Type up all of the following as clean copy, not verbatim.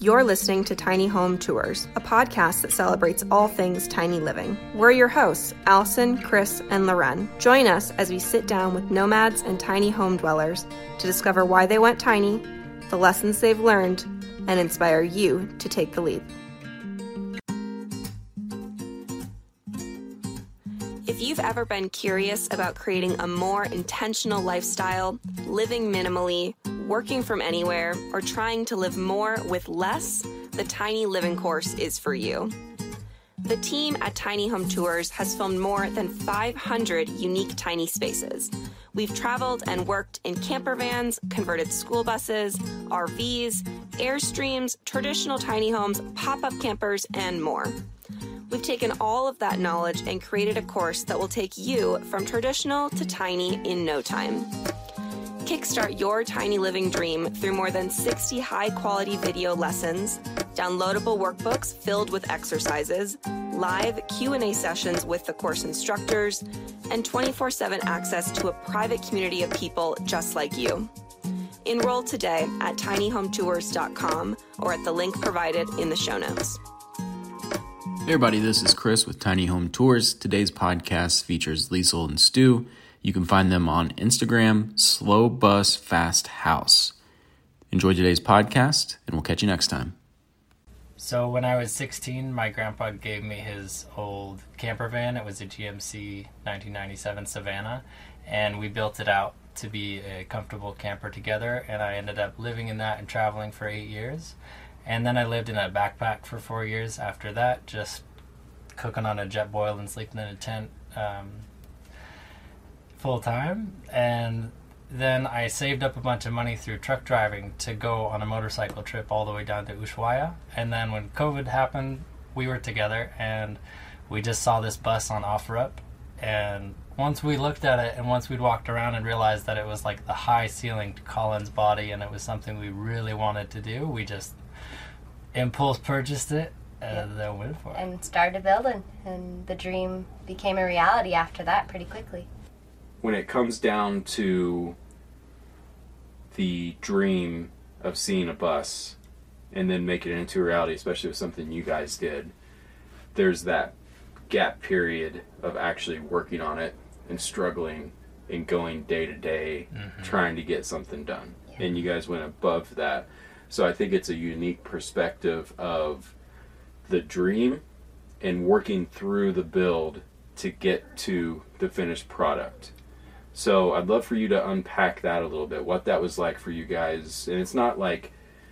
You're listening to Tiny Home Tours, a podcast that celebrates all things tiny living. We're your hosts, Allison, Chris, and Loren. Join us as we sit down with nomads and tiny home dwellers to discover why they went tiny, the lessons they've learned, and inspire you to take the leap. If you've ever been curious about creating a more intentional lifestyle, living minimally, working from anywhere, or trying to live more with less, the Tiny Living course is for you. The team at Tiny Home Tours has filmed more than 500 unique tiny spaces. We've traveled and worked in camper vans, converted school buses, RVs, Airstreams, traditional tiny homes, pop-up campers, and more. We've taken all of that knowledge and created a course that will take you from traditional to tiny in no time. Kickstart your tiny living dream through more than 60 high-quality video lessons, downloadable workbooks filled with exercises, live Q&A sessions with the course instructors, and 24/7 access to a private community of people just like you. Enroll today at tinyhometours.com or at the link provided in the show notes. Hey everybody, this is Chris with Tiny Home Tours. Today's podcast features Liesl and Stu. You can find them on Instagram, Slow Bus Fast House. Enjoy today's podcast, and we'll catch you next time. So when I was 16, my grandpa gave me his old camper van. It was a GMC 1997 Savannah, and we built it out to be a comfortable camper together, and I ended up living in that and traveling for 8 years. And then I lived in a backpack for 4 years after that, just cooking on a Jetboil and sleeping in a tent full time. And then I saved up a bunch of money through truck driving to go on a motorcycle trip all the way down to Ushuaia. And then when COVID happened, we were together and we just saw this bus on OfferUp. And once we looked at it and once we'd walked around and realized that it was like the high ceiling to Colin's body and it was something we really wanted to do, we just impulse purchased it and then went for it. And started building, and the dream became a reality after that pretty quickly. When it comes down to the dream of seeing a bus and then making it into a reality, especially with something you guys did, there's that gap period of actually working on it and struggling and going day to day trying to get something done. Yeah. And you guys went above that. So I think it's a unique perspective of the dream and working through the build to get to the finished product. So I'd love for you to unpack that a little bit, what that was like for you guys. And it's not like,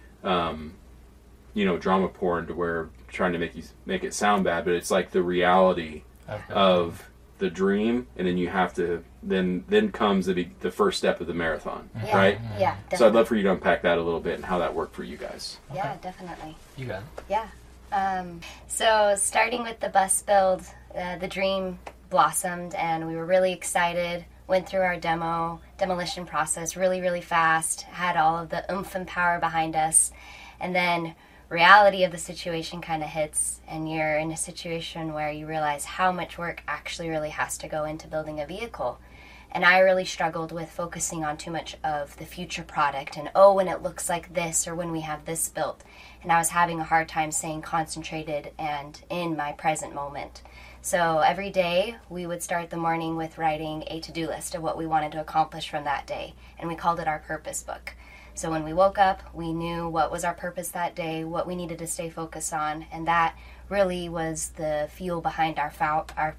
drama porn to where trying to make it sound bad, but it's like the reality of the dream, and then you have to then comes the first step of the marathon, right? Yeah, definitely. So I'd love for you to unpack that a little bit and how that worked for you guys. Yeah, definitely. You got it. Yeah. So starting with the bus build, the dream blossomed, and we were really excited. Went through our demolition process really, really fast. Had all of the oomph and power behind us, and then reality of the situation kind of hits, and you're in a situation where you realize how much work actually really has to go into building a vehicle. And I really struggled with focusing on too much of the future product and, when it looks like this or when we have this built. And I was having a hard time staying concentrated and in my present moment. So every day we would start the morning with writing a to-do list of what we wanted to accomplish from that day. And we called it our purpose book. So when we woke up, we knew what was our purpose that day, what we needed to stay focused on, and that really was the fuel behind our fire,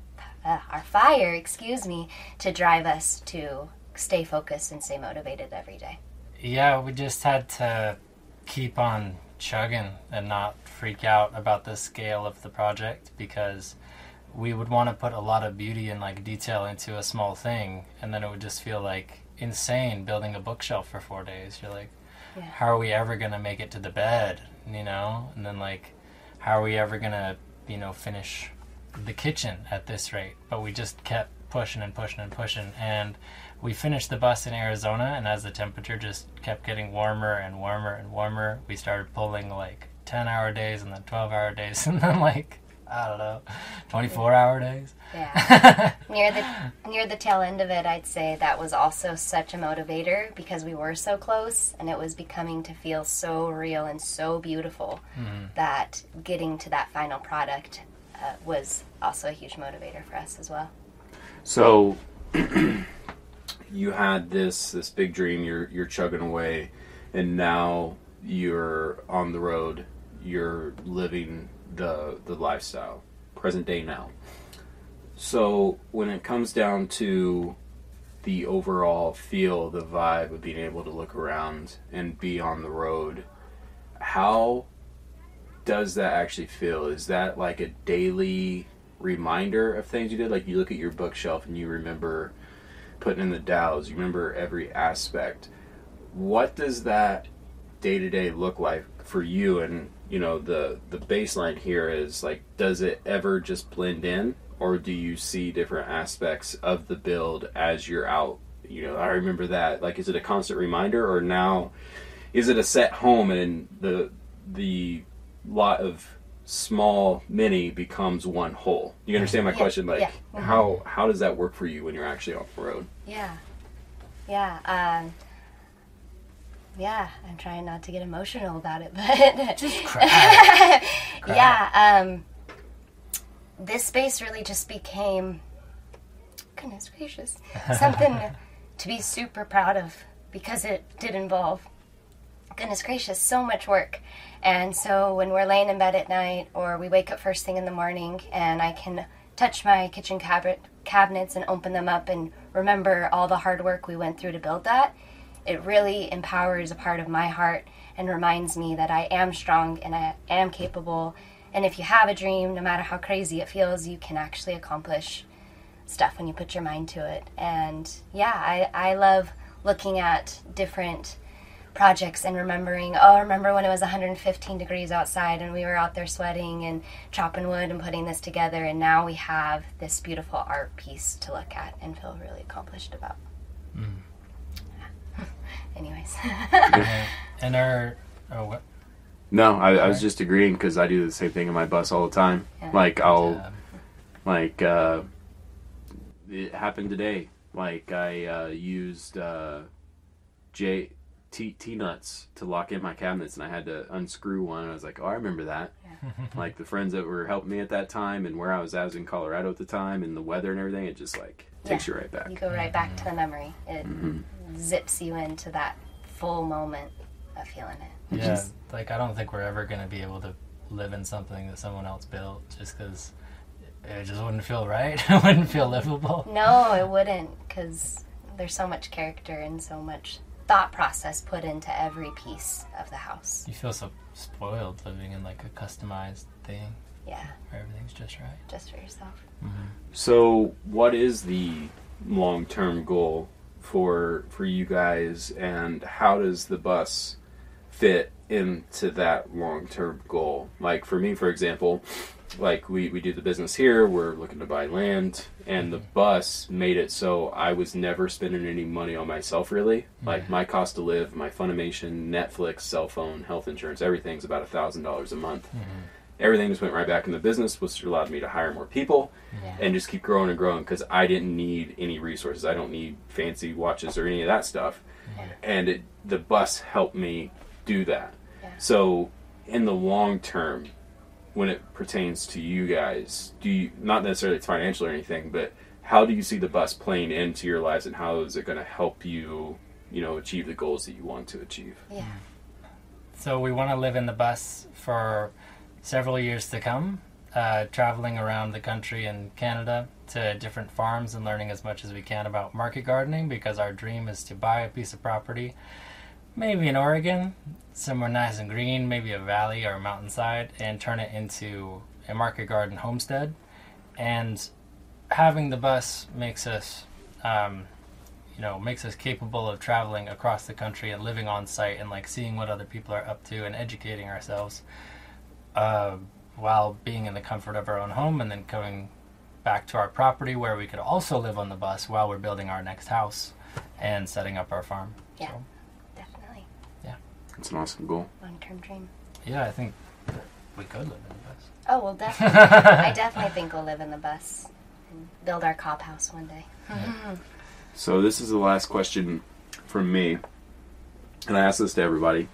to drive us to stay focused and stay motivated every day. Yeah, we just had to keep on chugging and not freak out about the scale of the project, because we would want to put a lot of beauty and detail into a small thing, and then it would just feel like insane building a bookshelf for 4 days. You're like, how are we ever going to make it to the bed, and then how are we ever going to finish the kitchen at this rate? But we just kept pushing and pushing and pushing, and we finished the bus in Arizona, and as the temperature just kept getting warmer and warmer and warmer, we started pulling 10-hour days and then 12-hour days, and then I don't know, 24-hour days. Yeah. near the tail end of it, I'd say that was also such a motivator because we were so close and it was becoming to feel so real and so beautiful that getting to that final product was also a huge motivator for us as well. So you had this big dream, you're chugging away, and now you're on the road, you're living the lifestyle, present day now. So when it comes down to the overall feel, the vibe of being able to look around and be on the road, how does that actually feel? Is that like a daily reminder of things you did? Like you look at your bookshelf and you remember putting in the dowels, you remember every aspect. What does that day-to-day look like for you? And you know, the baseline here is like, does it ever just blend in, or do you see different aspects of the build as you're out? You know, I remember that. Like, is it a constant reminder, or now is it a set home and the lot of small mini becomes one whole? You understand my question? Like, how does that work for you when you're actually on the road? Yeah, I'm trying not to get emotional about it, but Just cry. This space really just became, goodness gracious, something to be super proud of because it did involve, goodness gracious, so much work. And so when we're laying in bed at night or we wake up first thing in the morning and I can touch my kitchen cabinets and open them up and remember all the hard work we went through to build that, it really empowers a part of my heart and reminds me that I am strong and I am capable. And if you have a dream, no matter how crazy it feels, you can actually accomplish stuff when you put your mind to it. And yeah, I love looking at different projects and remembering, remember when it was 115 degrees outside and we were out there sweating and chopping wood and putting this together, and now we have this beautiful art piece to look at and feel really accomplished about. Anyways. And what? No, I was just agreeing because I do the same thing in my bus all the time. Yeah. Like it happened today. Like I used T-nuts to lock in my cabinets, and I had to unscrew one. I was like, I remember that. Yeah. Like the friends that were helping me at that time, and where I was in Colorado at the time, and the weather and everything. It just like takes you right back. You go right back to the memory. It zips you into that full moment of feeling it. Yeah, like I don't think we're ever going to be able to live in something that someone else built just because it just wouldn't feel right. It wouldn't feel livable. No, it wouldn't, because there's so much character and so much thought process put into every piece of the house. You feel so spoiled living in like a customized thing. Yeah. Where everything's just right. Just for yourself. So what is the long-term goal for you guys, and how does the bus fit into that long-term goal? Like for me, for example, like we do the business here, we're looking to buy land, and the bus made it so I was never spending any money on myself really. Like my cost to live, my Funimation, Netflix, cell phone, health insurance, everything's about $1,000 a month. Everything just went right back in the business, which allowed me to hire more people and just keep growing and growing, because I didn't need any resources. I don't need fancy watches or any of that stuff. And the bus helped me do that. So in the long term, when it pertains to you guys, do you, not necessarily it's financial or anything, but how do you see the bus playing into your lives, and how is it going to help you, achieve the goals that you want to achieve? Yeah. So we want to live in the bus for several years to come, traveling around the country and Canada to different farms and learning as much as we can about market gardening, because our dream is to buy a piece of property, maybe in Oregon, somewhere nice and green, maybe a valley or a mountainside, and turn it into a market garden homestead. And having the bus makes us capable of traveling across the country and living on site and like seeing what other people are up to and educating ourselves while being in the comfort of our own home, and then going back to our property where we could also live on the bus while we're building our next house and setting up our farm. Yeah, so, definitely. Yeah. It's an awesome goal. Long-term dream. Yeah, I think We could live in the bus. Oh, well, definitely. I definitely think we'll live in the bus and build our cop house one day. So this is the last question from me, and I ask this to everybody.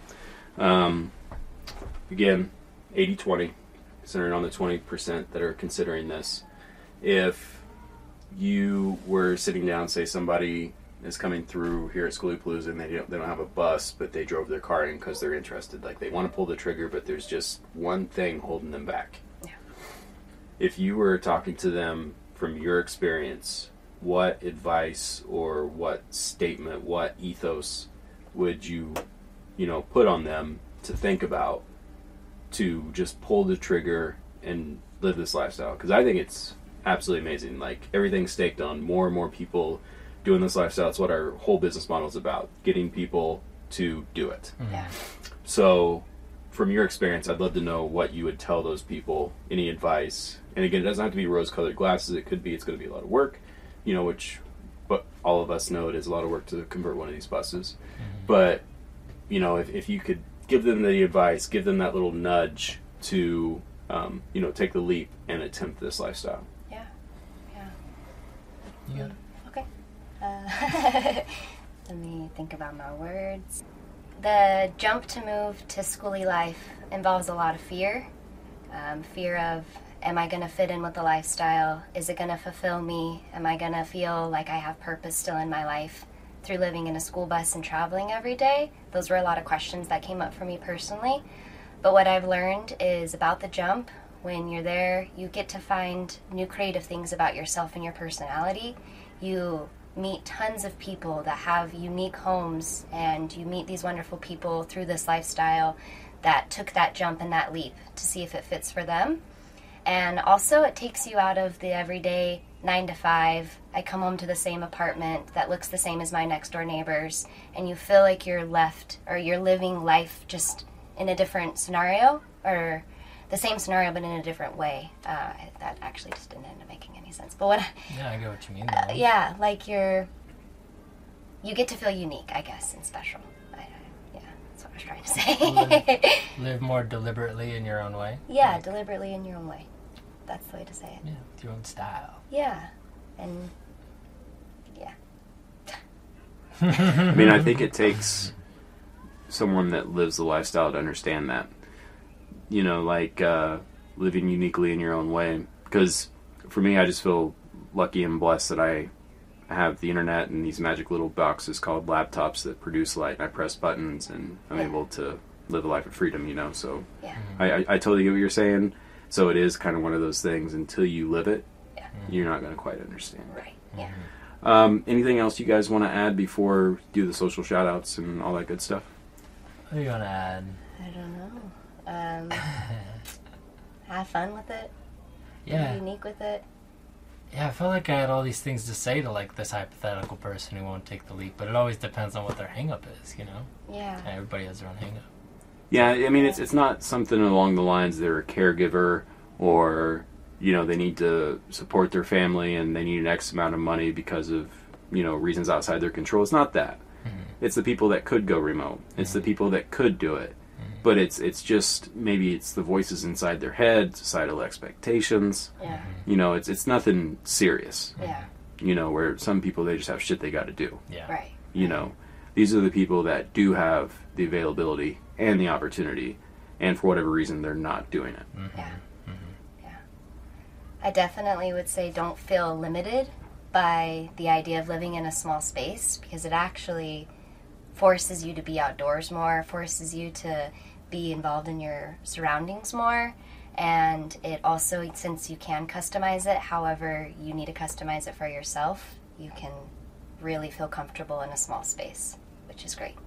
Again, 80-20, considering on the 20% that are considering this. If you were sitting down, say somebody is coming through here at Schoolypalooza and they don't have a bus, but they drove their car in because they're interested. Like, they want to pull the trigger, but there's just one thing holding them back. Yeah. If you were talking to them from your experience, what advice or what statement, what ethos would you put on them to think about to just pull the trigger and live this lifestyle? Because I think it's absolutely amazing. Like, everything's staked on more and more people doing this lifestyle. It's what our whole business model is about, getting people to do it. Yeah. So from your experience, I'd love to know what you would tell those people, any advice. And again, it doesn't have to be rose-colored glasses. It's going to be a lot of work, but all of us know it is a lot of work to convert one of these buses. But, if you could give them the advice, give them that little nudge to, take the leap and attempt this lifestyle. Yeah. Yeah. Okay. Let me think about my words. The jump to move to schooly life involves a lot of fear. Fear of, am I going to fit in with the lifestyle? Is it going to fulfill me? Am I going to feel like I have purpose still in my life through living in a school bus and traveling every day? Those were a lot of questions that came up for me personally. But what I've learned is about the jump, when you're there, you get to find new creative things about yourself and your personality. You meet tons of people that have unique homes, and you meet these wonderful people through this lifestyle that took that jump and that leap to see if it fits for them. And also, it takes you out of the everyday 9 to 5. I come home to the same apartment that looks the same as my next door neighbors, and you feel like you're living life just in a different scenario, or the same scenario but in a different way. That actually just didn't end up making any sense. But Yeah, I get what you mean, though. yeah, like you get to feel unique, I guess, and special. Yeah, that's what I was trying to say. Live more deliberately in your own way. Yeah, deliberately in your own way. That's the way to say it. Yeah, with your own style. Yeah, and yeah. I mean, I think it takes someone that lives the lifestyle to understand that. Living uniquely in your own way. Because for me, I just feel lucky and blessed that I have the internet and these magic little boxes called laptops that produce light, and I press buttons and I'm able to live a life of freedom, so Yeah. I totally get what you're saying. So it is kind of one of those things, until you live it, you're not going to quite understand. Right. Yeah. Anything else you guys want to add before we do the social shout outs and all that good stuff? What are you going to add? I don't know. Have fun with it. Yeah. Be unique with it. Yeah, I felt like I had all these things to say to, this hypothetical person who won't take the leap, but it always depends on what their hang-up is, Yeah. And everybody has their own hang-up. Yeah, I mean, it's not something along the lines they're a caregiver, or, they need to support their family and they need an X amount of money because of, reasons outside their control. It's not that. It's the people that could go remote. It's the people that could do it. But it's just, maybe it's the voices inside their head, societal expectations. Yeah. It's nothing serious. Yeah. Where some people, they just have shit they got to do. Yeah. Right. These are the people that do have the availability and the opportunity, and for whatever reason, they're not doing it. Yeah. Yeah. I definitely would say don't feel limited by the idea of living in a small space, because it actually forces you to be outdoors more, forces you to be involved in your surroundings more, and it also, since you can customize it however you need to customize it for yourself, you can really feel comfortable in a small space, which is great.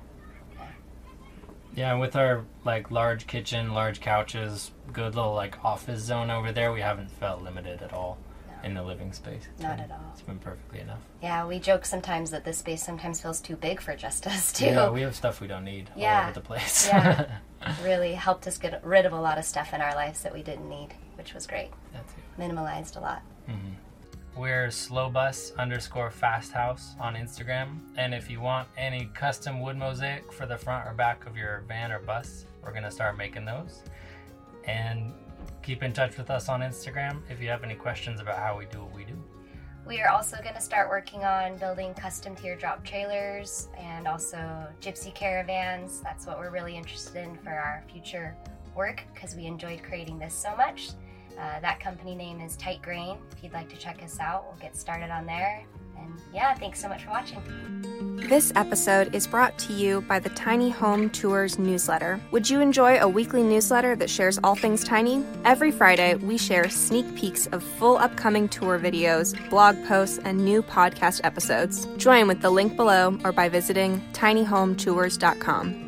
Yeah, and with our large kitchen, large couches, good little office zone over there, we haven't felt limited at all in the living space. Not at all. It's been perfectly enough. Yeah, we joke sometimes that this space sometimes feels too big for just us too. Yeah, we have stuff we don't need all over the place. Yeah, really helped us get rid of a lot of stuff in our lives that we didn't need, which was great. That too. Minimalized a lot. We're slowbus_fasthouse on Instagram. And if you want any custom wood mosaic for the front or back of your van or bus, we're going to start making those. And keep in touch with us on Instagram if you have any questions about how we do what we do. We are also going to start working on building custom teardrop trailers and also gypsy caravans. That's what we're really interested in for our future work because we enjoyed creating this so much. That company name is Tight Grain. If you'd like to check us out, we'll get started on there. And yeah, thanks so much for watching. This episode is brought to you by the Tiny Home Tours newsletter. Would you enjoy a weekly newsletter that shares all things tiny? Every Friday, we share sneak peeks of full upcoming tour videos, blog posts, and new podcast episodes. Join with the link below or by visiting tinyhometours.com.